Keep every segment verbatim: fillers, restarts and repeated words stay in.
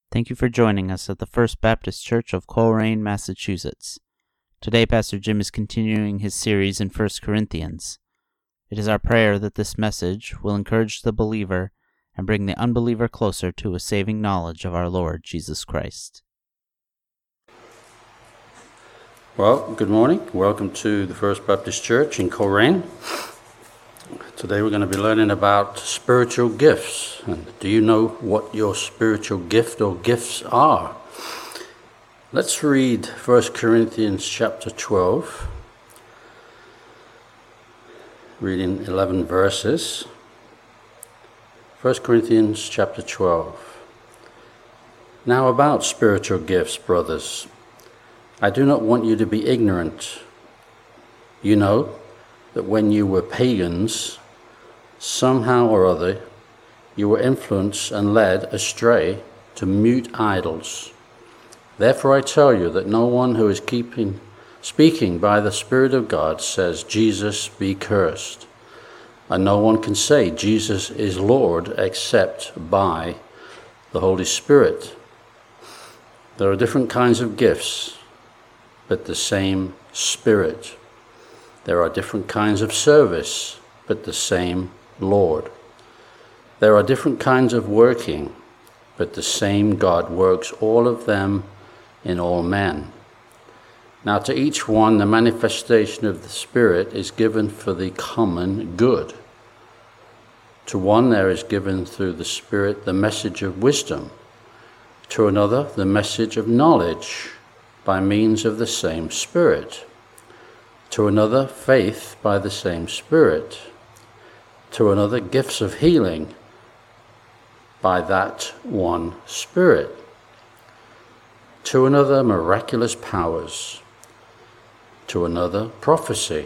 Thank you for joining us at the First Baptist Church of Coleraine, Massachusetts. Today, Pastor Jim is continuing his series in First Corinthians. It is our prayer that this message will encourage the believer and bring the unbeliever closer to a saving knowledge of our Lord Jesus Christ. Well, good morning. Welcome to the First Baptist Church in Coleraine. Today we're going to be learning about spiritual gifts. And do you know what your spiritual gift or gifts are? Let's read First Corinthians chapter twelve, reading eleven verses. First Corinthians chapter twelve. Now about spiritual gifts, brothers, I do not want you to be ignorant. You know that when you were pagans, somehow or other, you were influenced and led astray to mute idols. Therefore I tell you that no one who is keeping, speaking by the Spirit of God says, Jesus be cursed. And no one can say Jesus is Lord except by the Holy Spirit. There are different kinds of gifts, but the same Spirit. There are different kinds of service, but the same Lord. There are different kinds of working, but the same God works all of them in all men. Now to each one the manifestation of the Spirit is given for the common good. To one there is given through the Spirit the message of wisdom, to another the message of knowledge by means of the same Spirit, to another faith by the same Spirit, to another gifts of healing by that one Spirit, to another miraculous powers, to another prophecy,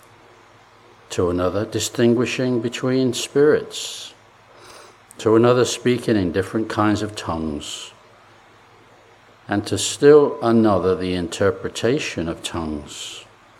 to another distinguishing between spirits, to another speaking in different kinds of tongues, and to still another the interpretation of tongues.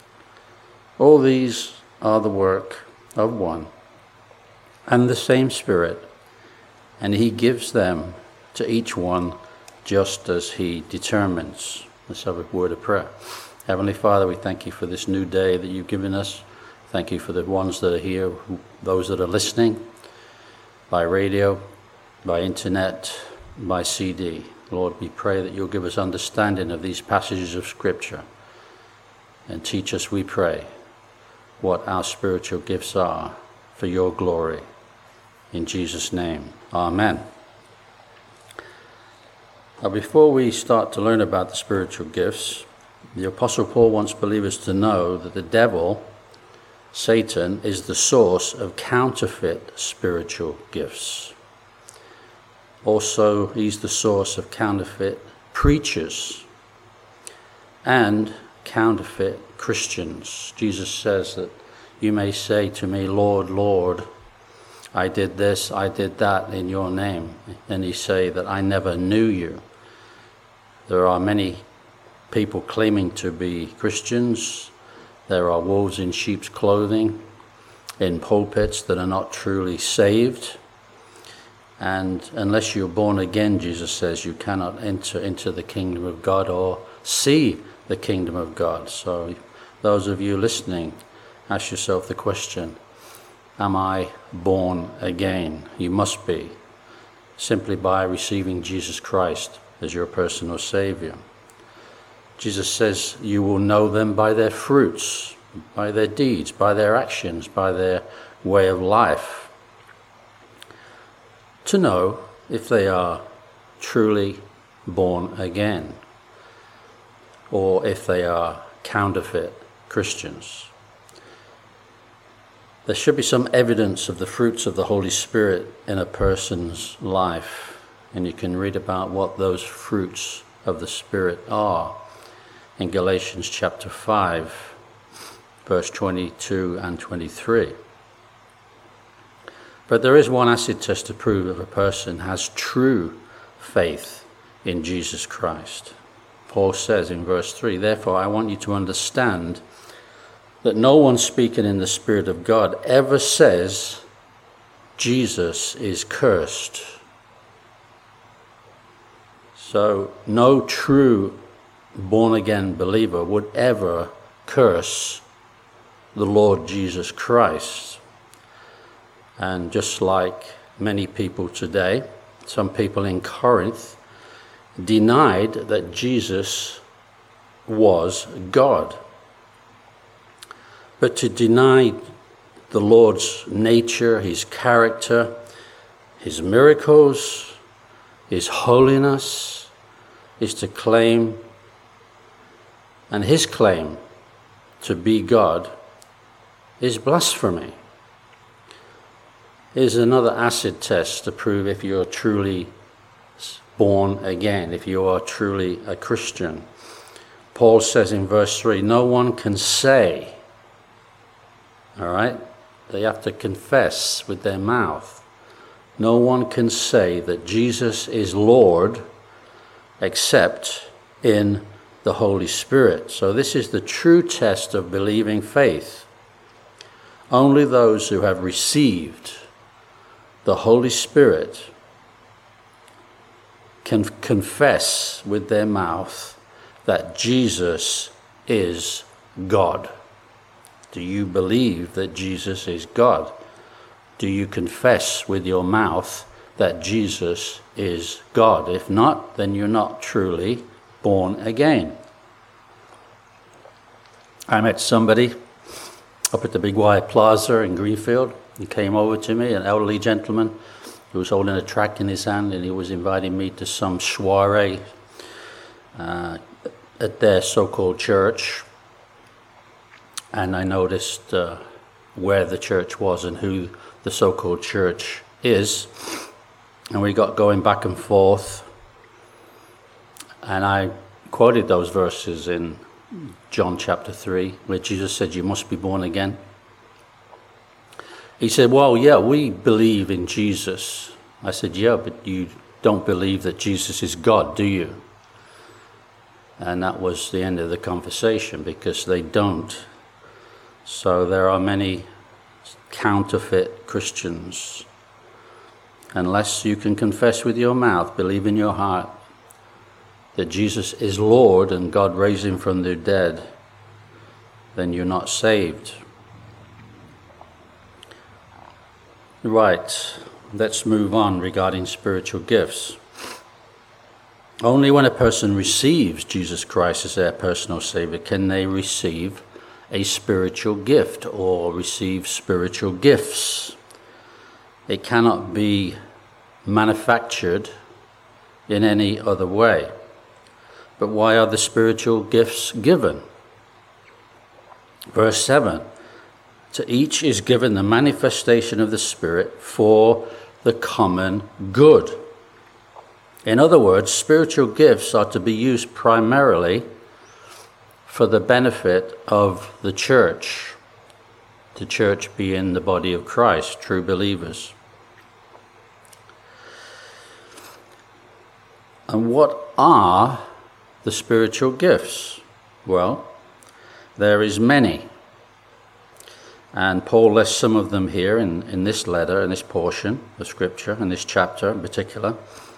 All these are the work of one and the same Spirit, and he gives them to each one just as he determines. Let's have a word of prayer. Heavenly Father, we thank you for this new day that you've given us. Thank you for the ones that are here, those that are listening by radio, by internet, by C D. Lord, we pray that you'll give us understanding of these passages of Scripture and teach us, we pray, what our spiritual gifts are for your glory. In Jesus' name, amen. Now, before we start to learn about the spiritual gifts, the Apostle Paul wants believers to know that the devil, Satan, is the source of counterfeit spiritual gifts. Also, he's the source of counterfeit preachers and counterfeit Christians. Jesus says that you may say to me, Lord, Lord, I did this, I did that in your name. And he say that I never knew you. There are many people claiming to be Christians. There are wolves in sheep's clothing in pulpits that are not truly saved. And unless you're born again, Jesus says, you cannot enter into the kingdom of God or see the kingdom of God. So those of you listening, ask yourself the question, am I born again? You must be, simply by receiving Jesus Christ as your personal Savior. Jesus says you will know them by their fruits, by their deeds, by their actions, by their way of life, to know if they are truly born again or if they are counterfeit Christians. There should be some evidence of the fruits of the Holy Spirit in a person's life, and you can read about what those fruits of the Spirit are in Galatians chapter five, verse twenty-two and twenty-three. But there is one acid test to prove if a person has true faith in Jesus Christ. Paul says in verse three, therefore I want you to understand that no one speaking in the Spirit of God ever says Jesus is cursed. So no true born-again believer would ever curse the Lord Jesus Christ. And just like many people today, some people in Corinth denied that Jesus was God. But to deny the Lord's nature, his character, his miracles, his holiness, is to claim, and his claim to be God is blasphemy. Here's another acid test to prove if you're truly born again, if you are truly a Christian. Paul says in verse three, no one can say, all right, they have to confess with their mouth. No one can say that Jesus is Lord except in the Holy Spirit. So this is the true test of believing faith. Only those who have received the Holy Spirit can confess with their mouth that Jesus is God. Do you believe that Jesus is God? Do you confess with your mouth that Jesus is God? If not, then you're not truly born again. I met somebody up at the Big Y Plaza in Greenfield. He came over to me, an elderly gentleman who was holding a tract in his hand, and he was inviting me to some soiree uh, at their so-called church. And I noticed uh, where the church was and who the so-called church is. And we got going back and forth. And I quoted those verses in John chapter three, where Jesus said, you must be born again. He said, well, yeah, we believe in Jesus. I said, yeah, but you don't believe that Jesus is God, do you? And that was the end of the conversation, because they don't. So there are many counterfeit Christians. Unless you can confess with your mouth, believe in your heart that Jesus is Lord and God raised him from the dead, then you're not saved. Right, let's move on regarding spiritual gifts. Only when a person receives Jesus Christ as their personal Savior can they receive a spiritual gift or receive spiritual gifts. It cannot be manufactured in any other way. But why are the spiritual gifts given? Verse seven, to each is given the manifestation of the Spirit for the common good. In other words, spiritual gifts are to be used primarily for the benefit of the church. The church being the body of Christ, true believers. And what are the spiritual gifts? Well, there is many. And Paul lists some of them here in, in this letter, in this portion of Scripture, in this chapter in particular.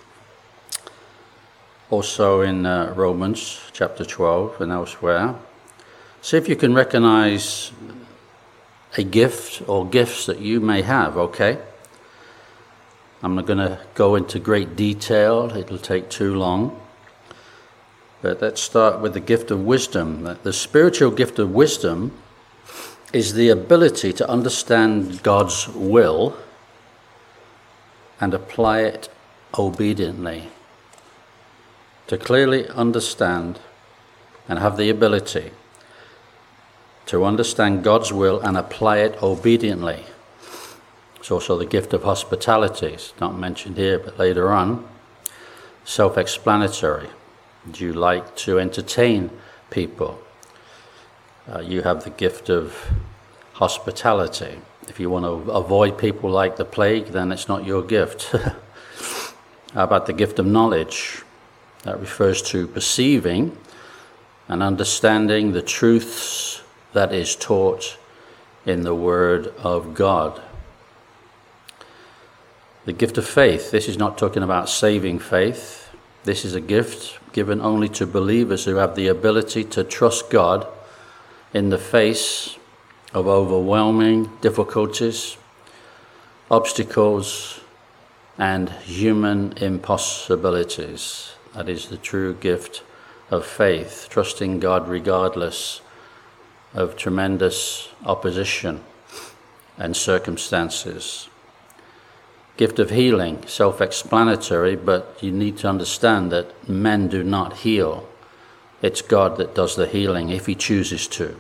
Also in uh, Romans chapter twelve and elsewhere. See if you can recognize a gift or gifts that you may have, okay? I'm not going to go into great detail. It'll take too long. But let's start with the gift of wisdom. The spiritual gift of wisdom is the ability to understand God's will and apply it obediently. To clearly understand and have the ability to understand God's will and apply it obediently. It's also the gift of hospitality. It's not mentioned here, but later on. Self-explanatory. Do you like to entertain people? Uh, you have the gift of hospitality. If you want to avoid people like the plague, then it's not your gift. How about the gift of knowledge? That refers to perceiving and understanding the truths that is taught in the Word of God. The gift of faith. This is not talking about saving faith. This is a gift given only to believers who have the ability to trust God in the face of overwhelming difficulties, obstacles, and human impossibilities. That is the true gift of faith, trusting God regardless of tremendous opposition and circumstances. Gift of healing, self-explanatory, but you need to understand that men do not heal. It's God that does the healing if he chooses to.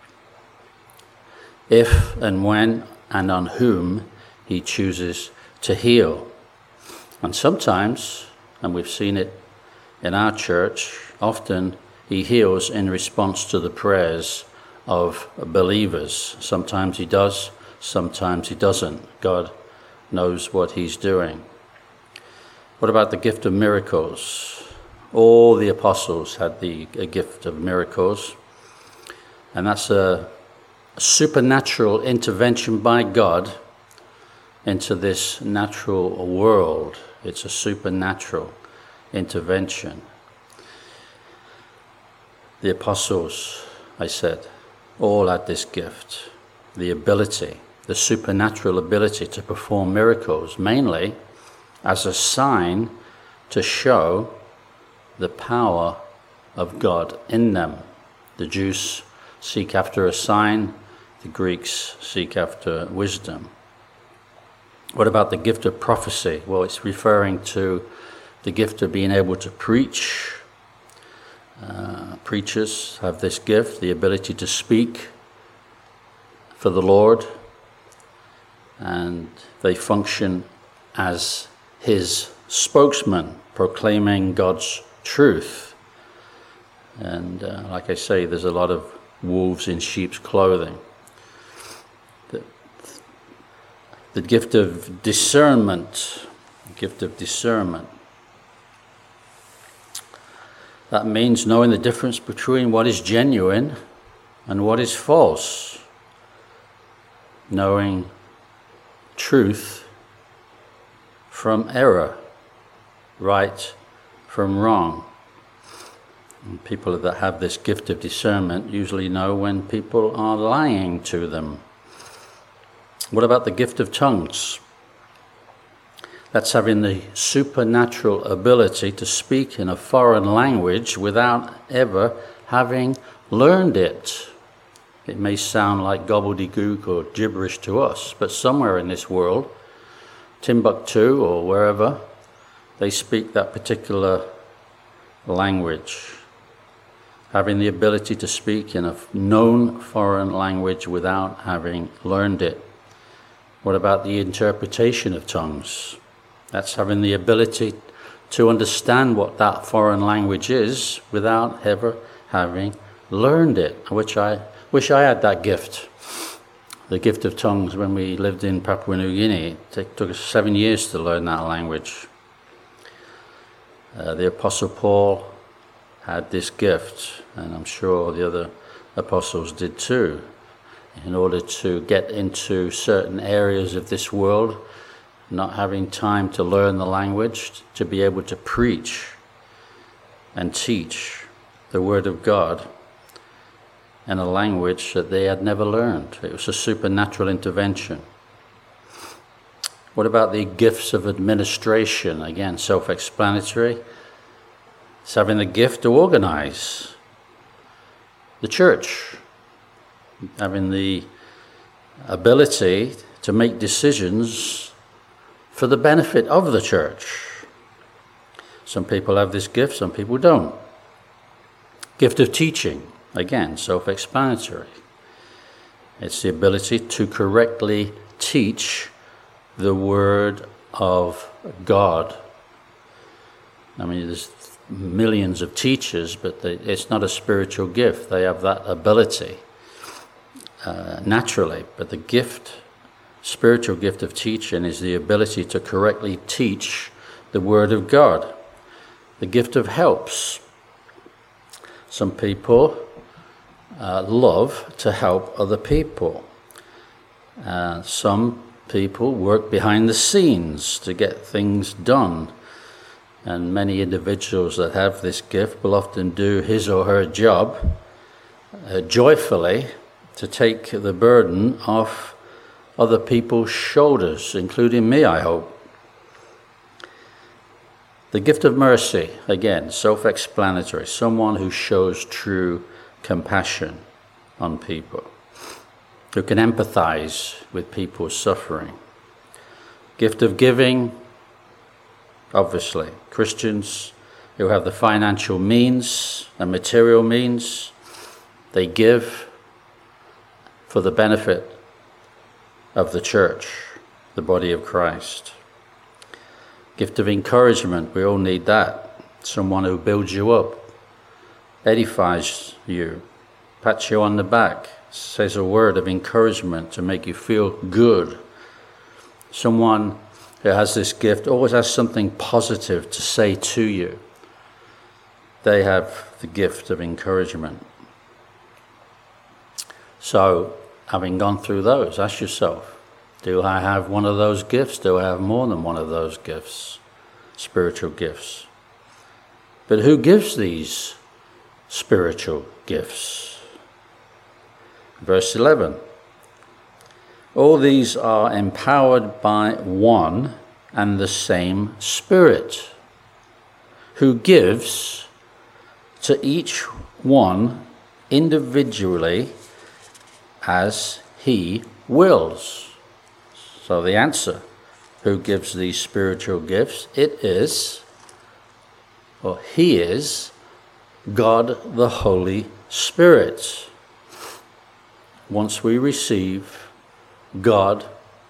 If and when and on whom he chooses to heal. And sometimes, and we've seen it in our church, often he heals in response to the prayers of believers. Sometimes he does, sometimes he doesn't. God knows what he's doing. What about the gift of miracles? All the apostles had the a gift of miracles, and that's a supernatural intervention by God into this natural world. It's a supernatural intervention. The apostles, I said, all had this gift, the ability, the supernatural ability to perform miracles, mainly as a sign to show the power of God in them. The Jews seek after a sign, the Greeks seek after wisdom. What about the gift of prophecy? Well, it's referring to the gift of being able to preach. Uh, preachers have this gift, the ability to speak for the Lord, and they function as his spokesman, proclaiming God's truth. And uh, like I say, there's a lot of wolves in sheep's clothing. The, the gift of discernment, the gift of discernment. That means knowing the difference between what is genuine and what is false. Knowing truth from error, right from wrong. And people that have this gift of discernment usually know when people are lying to them. What about the gift of tongues? That's having the supernatural ability to speak in a foreign language without ever having learned it. It may sound like gobbledygook or gibberish to us, but somewhere in this world, Timbuktu or wherever, they speak that particular language. Having the ability to speak in a known foreign language without having learned it. What about the interpretation of tongues? That's having the ability to understand what that foreign language is without ever having learned it, which I wish I had that gift. The gift of tongues when we lived in Papua New Guinea. It took us seven years to learn that language. Uh, the Apostle Paul had this gift, and I'm sure the other apostles did too, in order to get into certain areas of this world, not having time to learn the language, to be able to preach and teach the Word of God in a language that they had never learned. It was a supernatural intervention. What about the gifts of administration? Again, self-explanatory. It's having the gift to organize the church, having the ability to make decisions for the benefit of the church. Some people have this gift, some people don't. Gift of teaching, again, self-explanatory. It's the ability to correctly teach the Word of God. I mean, there's millions of teachers, but they, it's not a spiritual gift. They have that ability uh, naturally, but the gift, spiritual gift of teaching is the ability to correctly teach the Word of God. The gift of helps. Some people uh, love to help other people. Uh, some people work behind the scenes to get things done. And many individuals that have this gift will often do his or her job uh, joyfully to take the burden off other people's shoulders, including me, I hope. The gift of mercy, again, self-explanatory, someone who shows true compassion on people, who can empathize with people's suffering. Gift of giving, obviously, Christians who have the financial means and material means, they give for the benefit of the church, the body of Christ. Gift of encouragement, we all need that. Someone who builds you up, edifies you, pats you on the back, says a word of encouragement to make you feel good. Someone who has this gift always has something positive to say to you. They have the gift of encouragement. So, having gone through those, ask yourself, do I have one of those gifts? Do I have more than one of those gifts? Spiritual gifts. But who gives these spiritual gifts? Verse eleven. All these are empowered by one and the same Spirit, who gives to each one individually as he wills. So the answer, who gives these spiritual gifts? It is, or he is, God the Holy Spirit. Once we receive God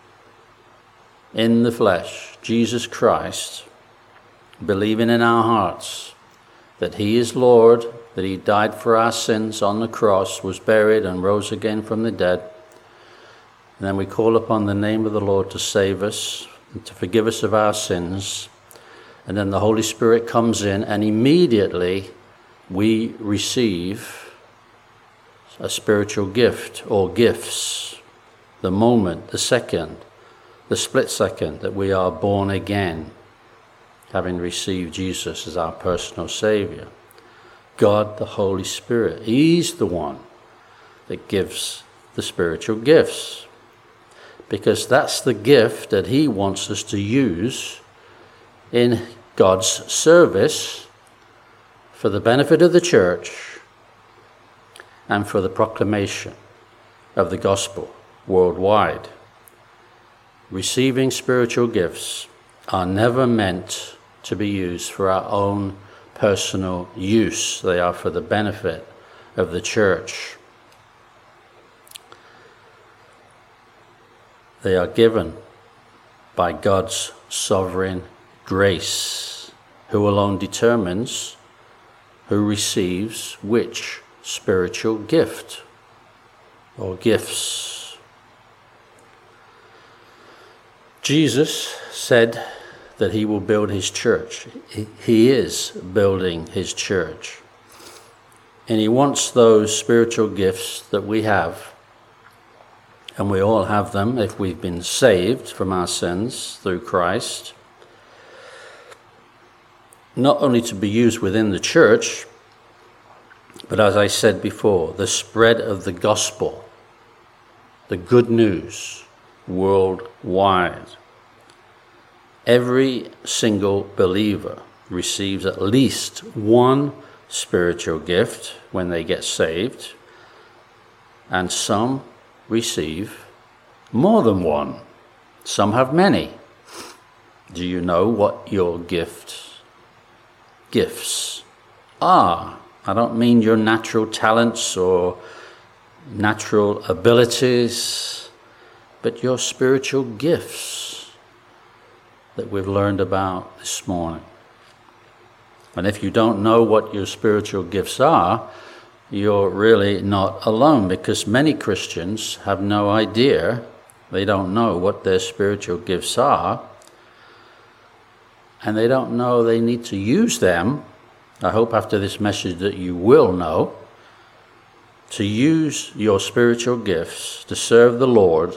in the flesh, Jesus Christ, believing in our hearts that he is Lord, that he died for our sins on the cross, was buried and rose again from the dead, and then we call upon the name of the Lord to save us, and to forgive us of our sins. And then the Holy Spirit comes in, and immediately we receive a spiritual gift or gifts. The moment, the second, the split second that we are born again, having received Jesus as our personal Savior. God, the Holy Spirit, he's the one that gives the spiritual gifts. Because that's the gift that he wants us to use in God's service for the benefit of the church and for the proclamation of the gospel worldwide. Receiving spiritual gifts are never meant to be used for our own personal use. They are for the benefit of the church. They are given by God's sovereign grace, who alone determines who receives which spiritual gift or gifts. Jesus said that he will build his church. He is building his church. And he wants those spiritual gifts that we have, and we all have them if we've been saved from our sins through Christ, not only to be used within the church, but as I said before, the spread of the gospel, the good news, worldwide. Every single believer receives at least one spiritual gift when they get saved, and some receive more than one. Some have many. Do you know what your gifts gifts are? I don't mean your natural talents or natural abilities, but your spiritual gifts that we've learned about this morning. And if you don't know what your spiritual gifts are, you're really not alone, because many Christians have no idea. They don't know what their spiritual gifts are, and they don't know they need to use them. I hope after this message that you will know to use your spiritual gifts to serve the Lord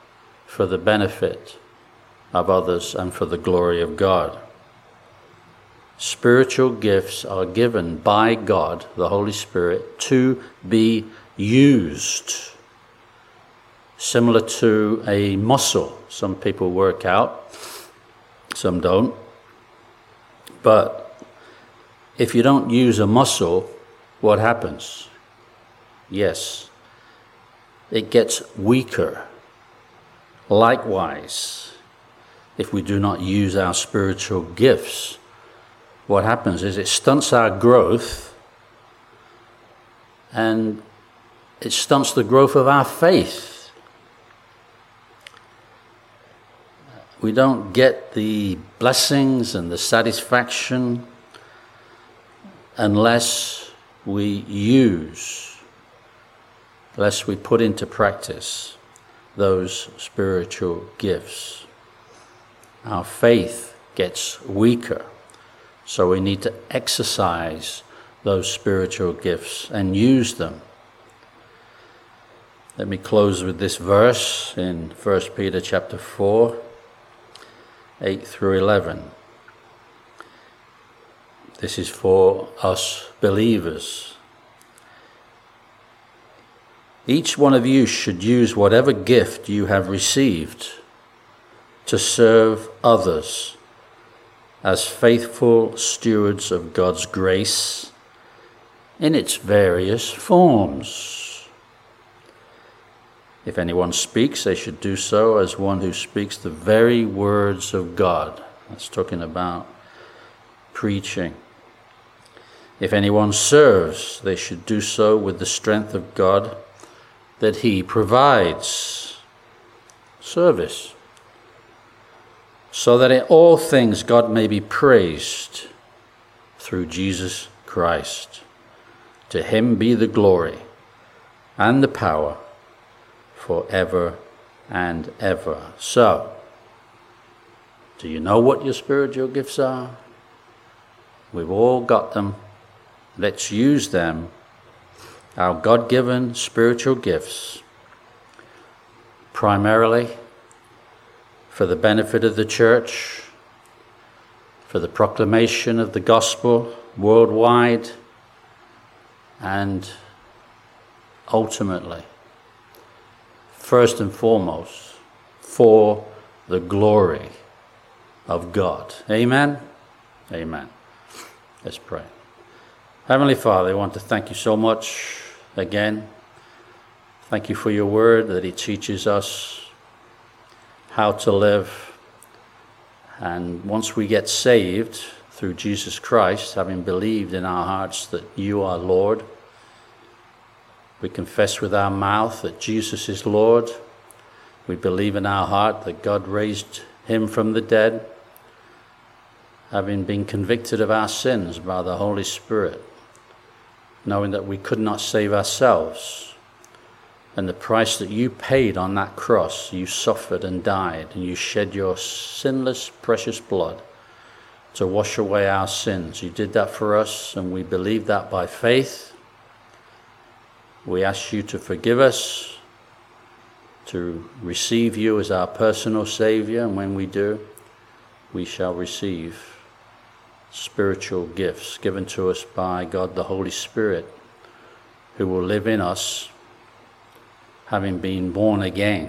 for the benefit of others and for the glory of God. Spiritual gifts are given by God, the Holy Spirit, to be used. Similar to a muscle. Some people work out, some don't. But if you don't use a muscle, what happens? Yes, it gets weaker. Likewise, if we do not use our spiritual gifts, what happens is it stunts our growth, and it stunts the growth of our faith. We don't get the blessings and the satisfaction unless we use, unless we put into practice those spiritual gifts. Our faith gets weaker. So we need to exercise those spiritual gifts and use them. Let me close with this verse in First Peter chapter four, eight through eleven. This is for us believers. Each one of you should use whatever gift you have received to serve others as faithful stewards of God's grace in its various forms. If anyone speaks, they should do so as one who speaks the very words of God. That's talking about preaching. If anyone serves, they should do so with the strength of God that He provides. Service. So that in all things God may be praised through Jesus Christ. To Him be the glory and the power forever and ever. So, do you know what your spiritual gifts are? We've all got them. Let's use them, our God-given spiritual gifts, primarily for the benefit of the church, for the proclamation of the gospel worldwide, and ultimately, first and foremost, for the glory of God. Amen? Amen. Let's pray. Heavenly Father, I want to thank you so much again. Thank you for your word, that it teaches us how to live. And once we get saved through Jesus Christ, having believed in our hearts that you are Lord, we confess with our mouth that Jesus is Lord. We believe in our heart that God raised him from the dead, having been convicted of our sins by the Holy Spirit, knowing that we could not save ourselves. And the price that you paid on that cross, you suffered and died, and you shed your sinless, precious blood to wash away our sins. You did that for us, and we believe that by faith. We ask you to forgive us, to receive you as our personal Savior, and when we do, we shall receive spiritual gifts given to us by God the Holy Spirit, who will live in us, having been born again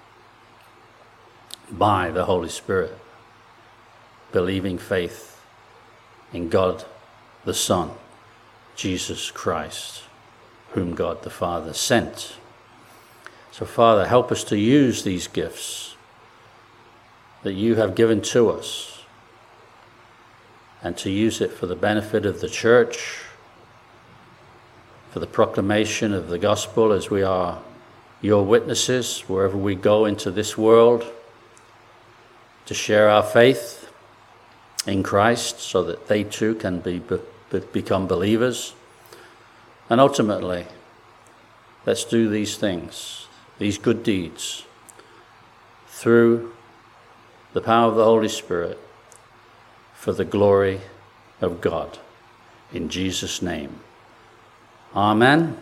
by the Holy Spirit, believing faith in God the Son, Jesus Christ, whom God the Father sent. So Father, help us to use these gifts that you have given to us, and to use it for the benefit of the church, for the proclamation of the gospel, as we are your witnesses wherever we go into this world, to share our faith in Christ so that they too can be, be, become believers. And ultimately, let's do these things, these good deeds, through the power of the Holy Spirit, for the glory of God. In Jesus' name. Amen.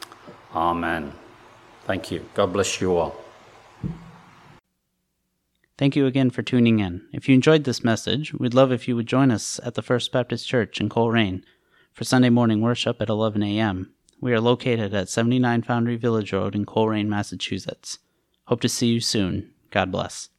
Amen. Thank you. God bless you all. Thank you again for tuning in. If you enjoyed this message, we'd love if you would join us at the First Baptist Church in Coleraine for Sunday morning worship at eleven a.m. We are located at seventy-nine Foundry Village Road in Coleraine, Massachusetts. Hope to see you soon. God bless.